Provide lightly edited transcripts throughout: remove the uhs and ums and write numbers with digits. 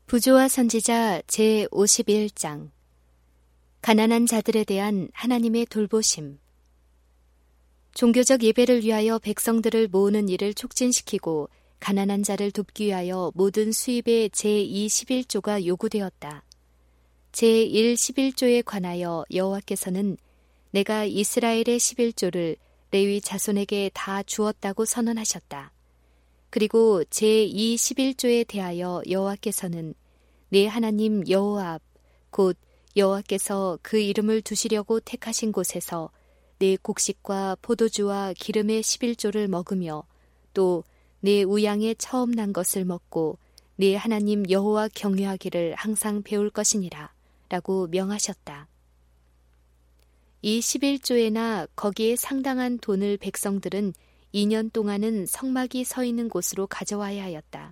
부조와 선지자 제51장 가난한 자들에 대한 하나님의 돌보심. 종교적 예배를 위하여 백성들을 모으는 일을 촉진시키고 가난한 자를 돕기 위하여 모든 수입의 제211조가 요구되었다. 제111조에 관하여 여호와께서는 내가 이스라엘의 11조를 레위 자손에게 다 주었다고 선언하셨다. 그리고 제211조에 대하여 여호와께서는 내 하나님 여호와 앞, 곧 여호와께서 그 이름을 두시려고 택하신 곳에서 내 곡식과 포도주와 기름의 11조를 먹으며 또 내 우양에 처음 난 것을 먹고 내 하나님 여호와 경외하기를 항상 배울 것이니라 라고 명하셨다. 이 11조에나 거기에 상당한 돈을 백성들은 2년 동안은 성막이 서 있는 곳으로 가져와야 하였다.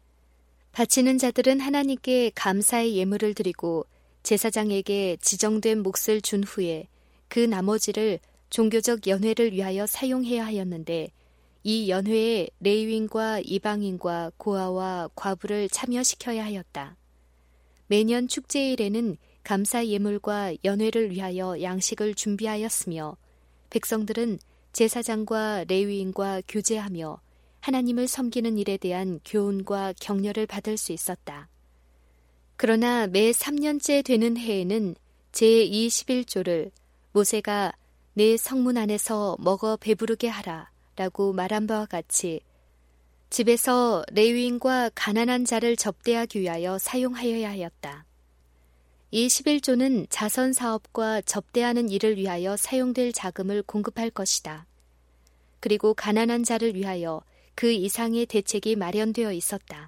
바치는 자들은 하나님께 감사의 예물을 드리고 제사장에게 지정된 몫을 준 후에 그 나머지를 종교적 연회를 위하여 사용해야 하였는데 이 연회에 레위인과 이방인과 고아와 과부를 참여시켜야 하였다. 매년 축제일에는 감사 예물과 연회를 위하여 양식을 준비하였으며 백성들은 제사장과 레위인과 교제하며 하나님을 섬기는 일에 대한 교훈과 격려를 받을 수 있었다. 그러나 매 3년째 되는 해에는 제21조를 모세가 내 성문 안에서 먹어 배부르게 하라 라고 말한 바와 같이 집에서 레위인과 가난한 자를 접대하기 위하여 사용하여야 하였다. 이 11조는 자선 사업과 접대하는 일을 위하여 사용될 자금을 공급할 것이다. 그리고 가난한 자를 위하여 그 이상의 대책이 마련되어 있었다.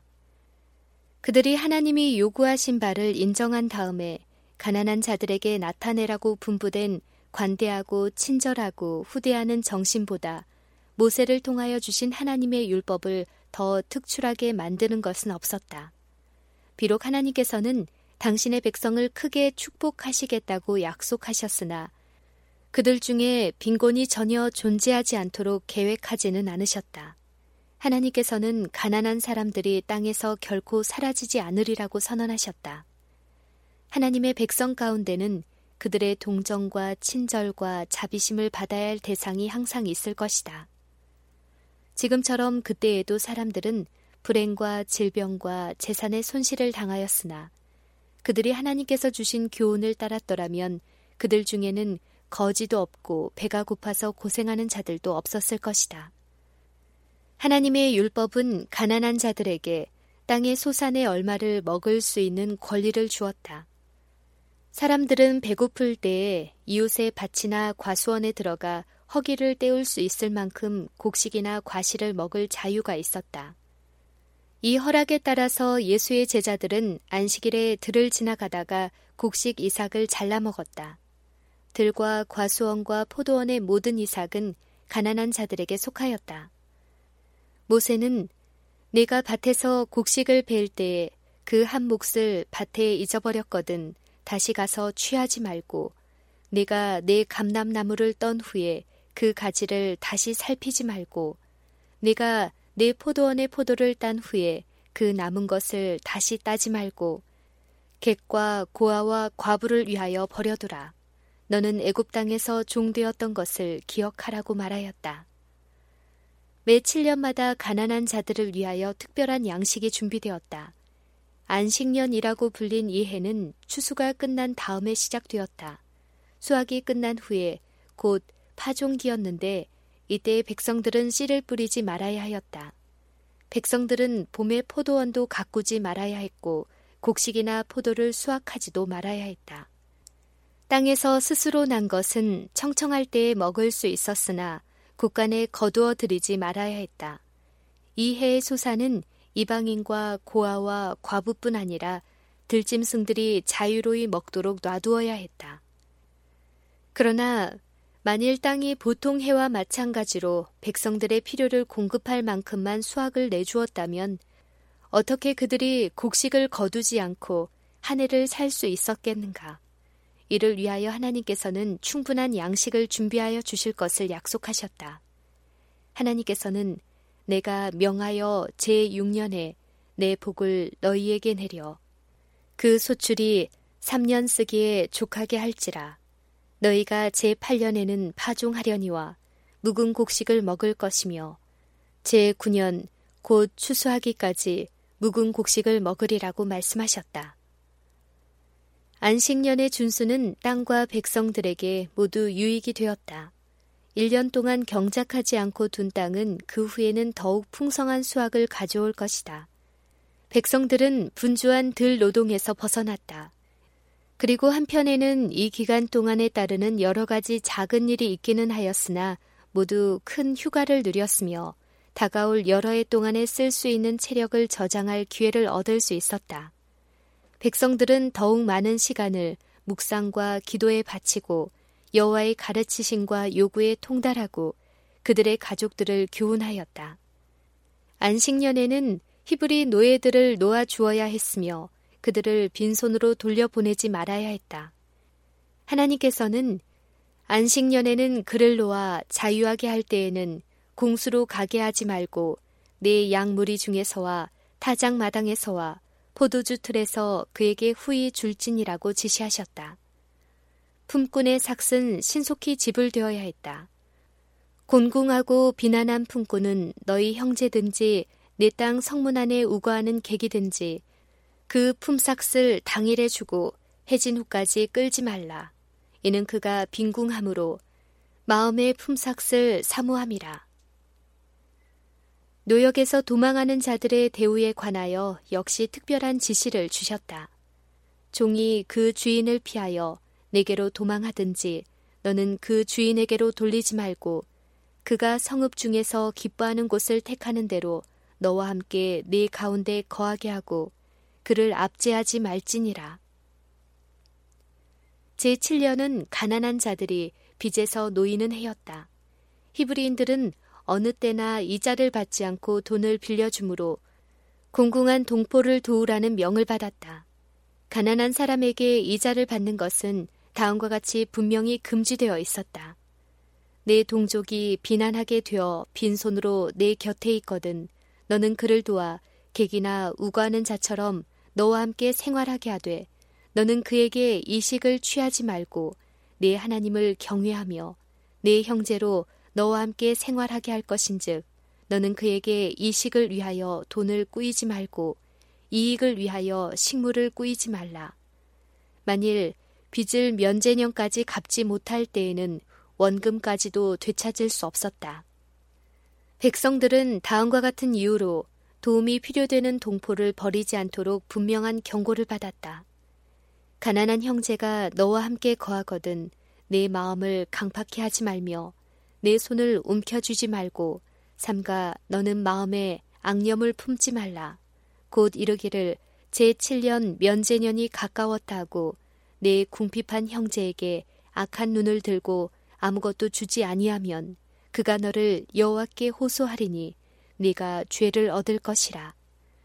그들이 하나님이 요구하신 바를 인정한 다음에 가난한 자들에게 나타내라고 분부된 관대하고 친절하고 후대하는 정신보다 모세를 통하여 주신 하나님의 율법을 더 특출하게 만드는 것은 없었다. 비록 하나님께서는 당신의 백성을 크게 축복하시겠다고 약속하셨으나 그들 중에 빈곤이 전혀 존재하지 않도록 계획하지는 않으셨다. 하나님께서는 가난한 사람들이 땅에서 결코 사라지지 않으리라고 선언하셨다. 하나님의 백성 가운데는 그들의 동정과 친절과 자비심을 받아야 할 대상이 항상 있을 것이다. 지금처럼 그때에도 사람들은 불행과 질병과 재산의 손실을 당하였으나 그들이 하나님께서 주신 교훈을 따랐더라면 그들 중에는 거지도 없고 배가 고파서 고생하는 자들도 없었을 것이다. 하나님의 율법은 가난한 자들에게 땅의 소산의 얼마를 먹을 수 있는 권리를 주었다. 사람들은 배고플 때에 이웃의 밭이나 과수원에 들어가 허기를 때울 수 있을 만큼 곡식이나 과실을 먹을 자유가 있었다. 이 허락에 따라서 예수의 제자들은 안식일에 들을 지나가다가 곡식 이삭을 잘라 먹었다. 들과 과수원과 포도원의 모든 이삭은 가난한 자들에게 속하였다. 모세는 내가 밭에서 곡식을 벨 때에 그 한 몫을 밭에 잊어버렸거든 다시 가서 취하지 말고 내가 내 감람나무를 떤 후에 그 가지를 다시 살피지 말고 내가 내 포도원의 포도를 딴 후에 그 남은 것을 다시 따지 말고 객과 고아와 과부를 위하여 버려두라. 너는 애굽 땅에서 종되었던 것을 기억하라고 말하였다. 매 7년마다 가난한 자들을 위하여 특별한 양식이 준비되었다. 안식년이라고 불린 이 해는 추수가 끝난 다음에 시작되었다. 수확이 끝난 후에 곧 파종기였는데 이때 백성들은 씨를 뿌리지 말아야 하였다. 백성들은 봄에 포도원도 가꾸지 말아야 했고 곡식이나 포도를 수확하지도 말아야 했다. 땅에서 스스로 난 것은 청청할 때에 먹을 수 있었으나 곳간에 거두어 들이지 말아야 했다. 이 해의 소산은 이방인과 고아와 과부뿐 아니라 들짐승들이 자유로이 먹도록 놔두어야 했다. 그러나 만일 땅이 보통 해와 마찬가지로 백성들의 필요를 공급할 만큼만 수확을 내주었다면 어떻게 그들이 곡식을 거두지 않고 한 해를 살 수 있었겠는가? 이를 위하여 하나님께서는 충분한 양식을 준비하여 주실 것을 약속하셨다. 하나님께서는 내가 명하여 제6년에 내 복을 너희에게 내려 그 소출이 3년 쓰기에 족하게 할지라. 너희가 제8년에는 파종하려니와 묵은 곡식을 먹을 것이며 제9년 곧 추수하기까지 묵은 곡식을 먹으리라고 말씀하셨다. 안식년의 준수는 땅과 백성들에게 모두 유익이 되었다. 1년 동안 경작하지 않고 둔 땅은 그 후에는 더욱 풍성한 수확을 가져올 것이다. 백성들은 분주한 들 노동에서 벗어났다. 그리고 한편에는 이 기간 동안에 따르는 여러 가지 작은 일이 있기는 하였으나 모두 큰 휴가를 누렸으며 다가올 여러 해 동안에 쓸 수 있는 체력을 저장할 기회를 얻을 수 있었다. 백성들은 더욱 많은 시간을 묵상과 기도에 바치고 여호와의 가르치심과 요구에 통달하고 그들의 가족들을 교훈하였다. 안식년에는 히브리 노예들을 놓아 주어야 했으며 그들을 빈손으로 돌려보내지 말아야 했다. 하나님께서는 안식년에는 그를 놓아 자유하게 할 때에는 공수로 가게 하지 말고 내 양무리 중에서와 타작 마당에서와 포도주 틀에서 그에게 후히 줄지니라고 지시하셨다. 품꾼의 삭은 신속히 지불되어야 했다. 곤궁하고 비난한 품꾼은 너희 형제든지 내 땅 성문 안에 우거하는 객이든지 그 품삯을 당일에 주고 해진 후까지 끌지 말라. 이는 그가 빈궁함으로 마음의 품삯을 사모함이라. 노역에서 도망하는 자들의 대우에 관하여 역시 특별한 지시를 주셨다. 종이 그 주인을 피하여 내게로 도망하든지 너는 그 주인에게로 돌리지 말고 그가 성읍 중에서 기뻐하는 곳을 택하는 대로 너와 함께 네 가운데 거하게 하고 그를 압제하지 말지니라. 제7년은 가난한 자들이 빚에서 놓이는 해였다. 히브리인들은 어느 때나 이자를 받지 않고 돈을 빌려주므로 공공한 동포를 도우라는 명을 받았다. 가난한 사람에게 이자를 받는 것은 다음과 같이 분명히 금지되어 있었다. 내 동족이 비난하게 되어 빈손으로 내 곁에 있거든 너는 그를 도와 객이나 우거하는 자처럼 너와 함께 생활하게 하되 너는 그에게 이식을 취하지 말고 내 하나님을 경외하며 내 형제로 너와 함께 생활하게 할 것인즉 너는 그에게 이식을 위하여 돈을 꾸이지 말고 이익을 위하여 식물을 꾸이지 말라. 만일 빚을 면제년까지 갚지 못할 때에는 원금까지도 되찾을 수 없었다. 백성들은 다음과 같은 이유로 도움이 필요되는 동포를 버리지 않도록 분명한 경고를 받았다. 가난한 형제가 너와 함께 거하거든 내 마음을 강팍해 하지 말며 내 손을 움켜쥐지 말고 삼가 너는 마음에 악념을 품지 말라. 곧 이르기를 제7년 면제년이 가까웠다 하고 내 궁핍한 형제에게 악한 눈을 들고 아무것도 주지 아니하면 그가 너를 여호와께 호소하리니 네가 죄를 얻을 것이라.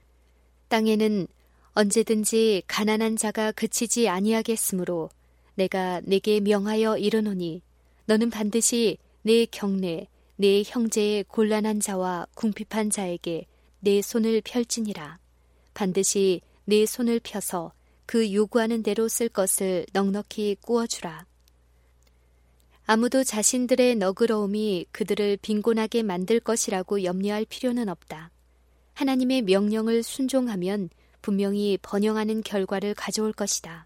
땅에는 언제든지 가난한 자가 그치지 아니하겠으므로 내가 네게 명하여 이르노니 너는 반드시 내 경내 내 형제의 곤란한 자와 궁핍한 자에게 내 손을 펼지니라. 반드시 내 손을 펴서 그 요구하는 대로 쓸 것을 넉넉히 꾸어주라. 아무도 자신들의 너그러움이 그들을 빈곤하게 만들 것이라고 염려할 필요는 없다. 하나님의 명령을 순종하면 분명히 번영하는 결과를 가져올 것이다.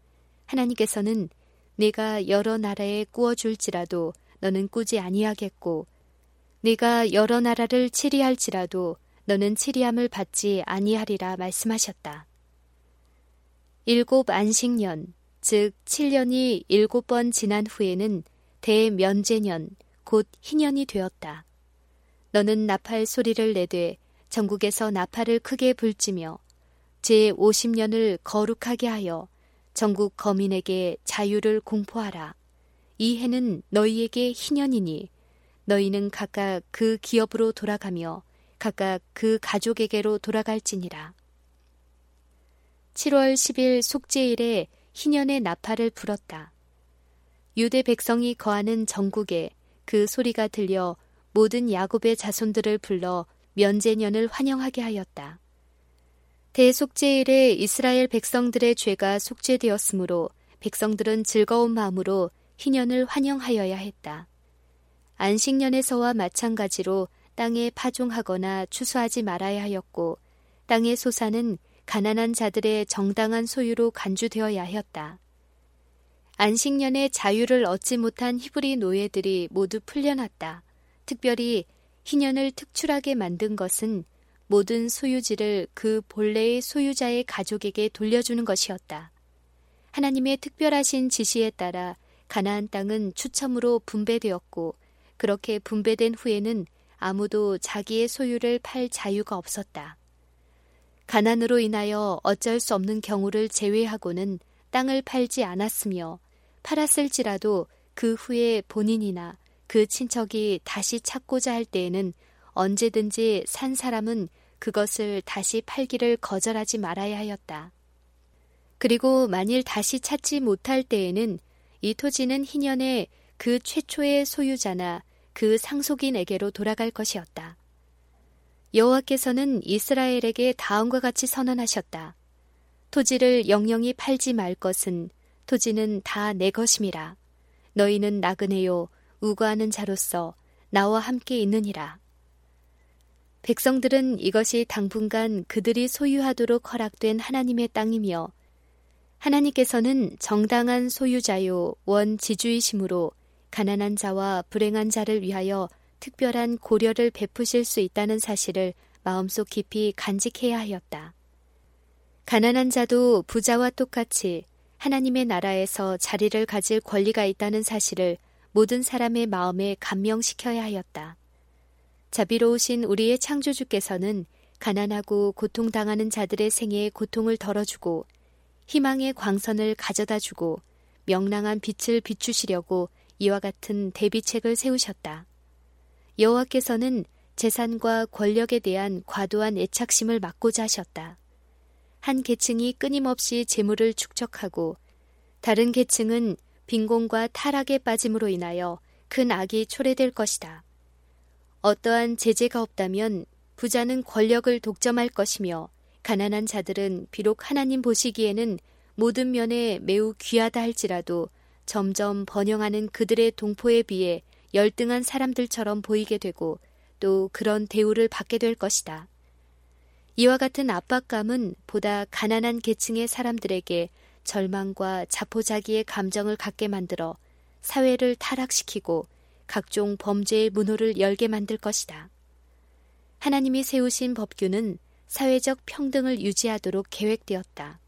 하나님께서는 내가 여러 나라에 꾸어줄지라도 너는 꾸지 아니하겠고 내가 여러 나라를 치리할지라도 너는 치리함을 받지 아니하리라 말씀하셨다. 7 안식년, 즉 7년이 7번 지난 후에는 대면제년, 곧 희년이 되었다. 너는 나팔 소리를 내되 전국에서 나팔을 크게 불지며 제50년을 거룩하게 하여 전국 거민에게 자유를 공포하라. 이 해는 너희에게 희년이니 너희는 각각 그 기업으로 돌아가며 각각 그 가족에게로 돌아갈지니라. 7월 10일 속죄일에 희년의 나팔을 불었다. 유대 백성이 거하는 전국에 그 소리가 들려 모든 야곱의 자손들을 불러 면제년을 환영하게 하였다. 대속죄일에 이스라엘 백성들의 죄가 속죄되었으므로 백성들은 즐거운 마음으로 희년을 환영하여야 했다. 안식년에서와 마찬가지로 땅에 파종하거나 추수하지 말아야 하였고 땅의 소산은 가난한 자들의 정당한 소유로 간주되어야 하였다. 안식년에 자유를 얻지 못한 히브리 노예들이 모두 풀려났다. 특별히 희년을 특출하게 만든 것은 모든 소유지를 그 본래의 소유자의 가족에게 돌려주는 것이었다. 하나님의 특별하신 지시에 따라 가나안 땅은 추첨으로 분배되었고 그렇게 분배된 후에는 아무도 자기의 소유를 팔 자유가 없었다. 가난으로 인하여 어쩔 수 없는 경우를 제외하고는 땅을 팔지 않았으며 팔았을지라도 그 후에 본인이나 그 친척이 다시 찾고자 할 때에는 언제든지 산 사람은 그것을 다시 팔기를 거절하지 말아야 하였다. 그리고 만일 다시 찾지 못할 때에는 이 토지는 희년에 그 최초의 소유자나 그 상속인에게로 돌아갈 것이었다. 여호와께서는 이스라엘에게 다음과 같이 선언하셨다. 토지를 영영히 팔지 말 것은 토지는 다 내 것임이라. 너희는 나그네요 우거하는 자로서 나와 함께 있느니라. 백성들은 이것이 당분간 그들이 소유하도록 허락된 하나님의 땅이며 하나님께서는 정당한 소유자요 원지주이심으로 가난한 자와 불행한 자를 위하여 특별한 고려를 베푸실 수 있다는 사실을 마음속 깊이 간직해야 하였다. 가난한 자도 부자와 똑같이 하나님의 나라에서 자리를 가질 권리가 있다는 사실을 모든 사람의 마음에 감명시켜야 하였다. 자비로우신 우리의 창조주께서는 가난하고 고통당하는 자들의 생애에 고통을 덜어주고 희망의 광선을 가져다주고 명랑한 빛을 비추시려고 이와 같은 대비책을 세우셨다. 여호와께서는 재산과 권력에 대한 과도한 애착심을 막고자 하셨다. 한 계층이 끊임없이 재물을 축적하고 다른 계층은 빈곤과 타락에 빠짐으로 인하여 큰 악이 초래될 것이다. 어떠한 제재가 없다면 부자는 권력을 독점할 것이며 가난한 자들은 비록 하나님 보시기에는 모든 면에 매우 귀하다 할지라도 점점 번영하는 그들의 동포에 비해 열등한 사람들처럼 보이게 되고 또 그런 대우를 받게 될 것이다. 이와 같은 압박감은 보다 가난한 계층의 사람들에게 절망과 자포자기의 감정을 갖게 만들어 사회를 타락시키고 각종 범죄의 문호를 열게 만들 것이다. 하나님이 세우신 법규는 사회적 평등을 유지하도록 계획되었다.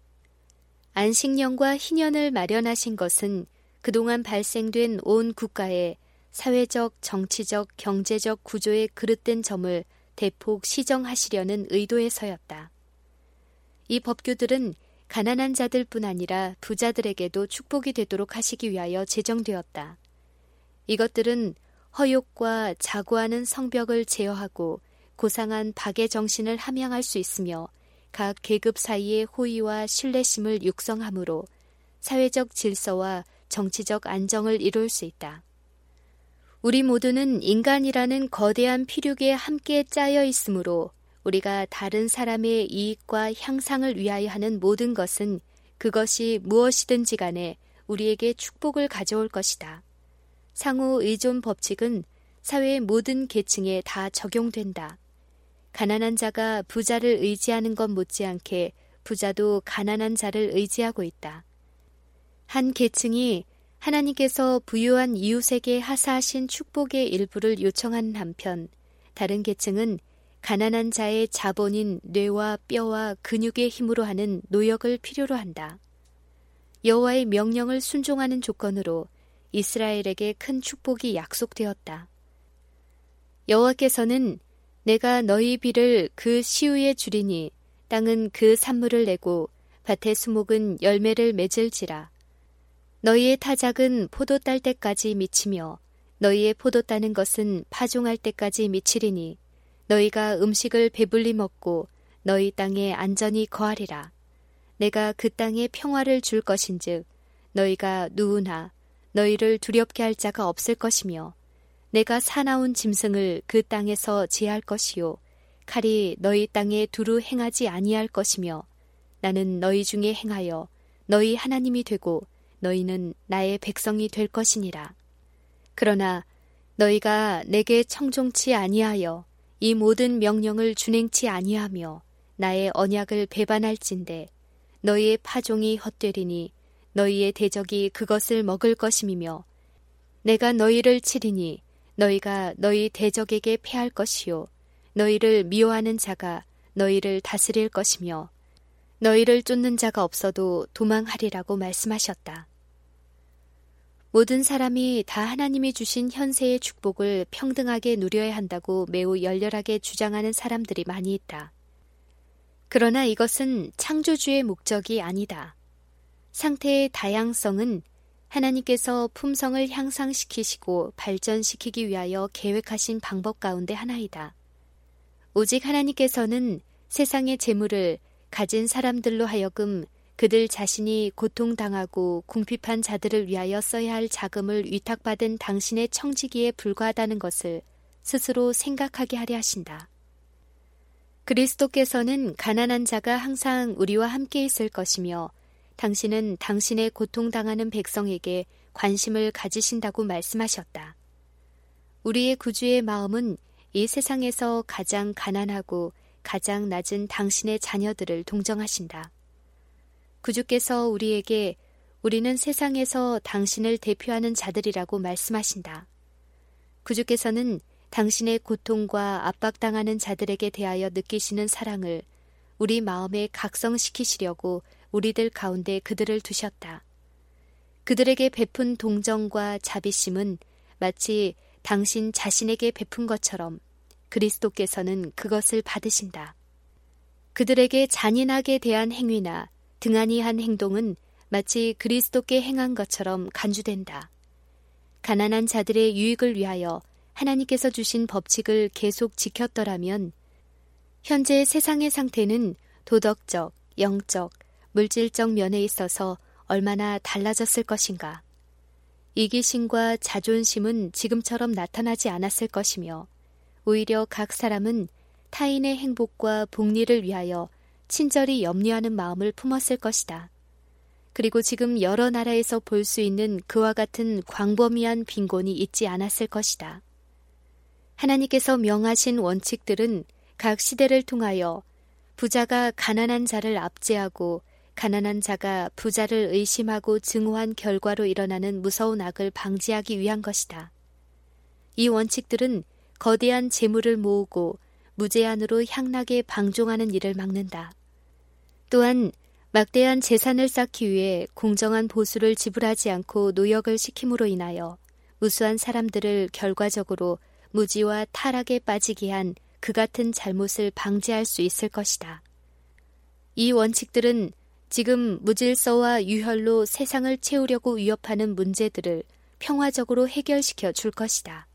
안식년과 희년을 마련하신 것은 그동안 발생된 온 국가의 사회적, 정치적, 경제적 구조의 그릇된 점을 대폭 시정하시려는 의도에서였다. 이 법규들은 가난한 자들뿐 아니라 부자들에게도 축복이 되도록 하시기 위하여 제정되었다. 이것들은 허욕과 자고하는 성벽을 제어하고 고상한 박의 정신을 함양할 수 있으며 각 계급 사이의 호의와 신뢰심을 육성하므로 사회적 질서와 정치적 안정을 이룰 수 있다. 우리 모두는 인간이라는 거대한 피륙에 함께 짜여 있으므로 우리가 다른 사람의 이익과 향상을 위하여 하는 모든 것은 그것이 무엇이든지 간에 우리에게 축복을 가져올 것이다. 상호 의존 법칙은 사회의 모든 계층에 다 적용된다. 가난한 자가 부자를 의지하는 것 못지않게 부자도 가난한 자를 의지하고 있다. 한 계층이 하나님께서 부유한 이웃에게 하사하신 축복의 일부를 요청하는 한편 다른 계층은 가난한 자의 자본인 뇌와 뼈와 근육의 힘으로 하는 노역을 필요로 한다. 여호와의 명령을 순종하는 조건으로 이스라엘에게 큰 축복이 약속되었다. 여호와께서는 내가 너희 비를 그 시우에 주리니 땅은 그 산물을 내고 밭의 수목은 열매를 맺을지라. 너희의 타작은 포도 딸 때까지 미치며 너희의 포도 따는 것은 파종할 때까지 미치리니 너희가 음식을 배불리 먹고 너희 땅에 안전히 거하리라. 내가 그 땅에 평화를 줄 것인즉 너희가 누우나 너희를 두렵게 할 자가 없을 것이며 내가 사나운 짐승을 그 땅에서 제할 것이요 칼이 너희 땅에 두루 행하지 아니할 것이며 나는 너희 중에 행하여 너희 하나님이 되고 너희는 나의 백성이 될 것이니라. 그러나 너희가 내게 청종치 아니하여 이 모든 명령을 준행치 아니하며 나의 언약을 배반할진대 너희의 파종이 헛되리니 너희의 대적이 그것을 먹을 것임이며 내가 너희를 치리니 너희가 너희 대적에게 패할 것이요 너희를 미워하는 자가 너희를 다스릴 것이며 너희를 쫓는 자가 없어도 도망하리라고 말씀하셨다. 모든 사람이 다 하나님이 주신 현세의 축복을 평등하게 누려야 한다고 매우 열렬하게 주장하는 사람들이 많이 있다. 그러나 이것은 창조주의 목적이 아니다. 상태의 다양성은 하나님께서 품성을 향상시키시고 발전시키기 위하여 계획하신 방법 가운데 하나이다. 오직 하나님께서는 세상의 재물을 가진 사람들로 하여금 그들 자신이 고통당하고 궁핍한 자들을 위하여 써야 할 자금을 위탁받은 당신의 청지기에 불과하다는 것을 스스로 생각하게 하려 하신다. 그리스도께서는 가난한 자가 항상 우리와 함께 있을 것이며 당신은 당신의 고통당하는 백성에게 관심을 가지신다고 말씀하셨다. 우리의 구주의 마음은 이 세상에서 가장 가난하고 가장 낮은 당신의 자녀들을 동정하신다. 구주께서 우리에게 우리는 세상에서 당신을 대표하는 자들이라고 말씀하신다. 구주께서는 당신의 고통과 압박당하는 자들에게 대하여 느끼시는 사랑을 우리 마음에 각성시키시려고 우리들 가운데 그들을 두셨다. 그들에게 베푼 동정과 자비심은 마치 당신 자신에게 베푼 것처럼 그리스도께서는 그것을 받으신다. 그들에게 잔인하게 대한 행위나 등한히 한 행동은 마치 그리스도께 행한 것처럼 간주된다. 가난한 자들의 유익을 위하여 하나님께서 주신 법칙을 계속 지켰더라면 현재 세상의 상태는 도덕적, 영적, 물질적 면에 있어서 얼마나 달라졌을 것인가. 이기심과 자존심은 지금처럼 나타나지 않았을 것이며 오히려 각 사람은 타인의 행복과 복리를 위하여 친절히 염려하는 마음을 품었을 것이다. 그리고 지금 여러 나라에서 볼 수 있는 그와 같은 광범위한 빈곤이 있지 않았을 것이다. 하나님께서 명하신 원칙들은 각 시대를 통하여 부자가 가난한 자를 압제하고 가난한 자가 부자를 의심하고 증오한 결과로 일어나는 무서운 악을 방지하기 위한 것이다. 이 원칙들은 거대한 재물을 모으고 무제한으로 향락에 방종하는 일을 막는다. 또한 막대한 재산을 쌓기 위해 공정한 보수를 지불하지 않고 노역을 시킴으로 인하여 무수한 사람들을 결과적으로 무지와 타락에 빠지게 한 그 같은 잘못을 방지할 수 있을 것이다. 이 원칙들은 지금 무질서와 유혈로 세상을 채우려고 위협하는 문제들을 평화적으로 해결시켜 줄 것이다.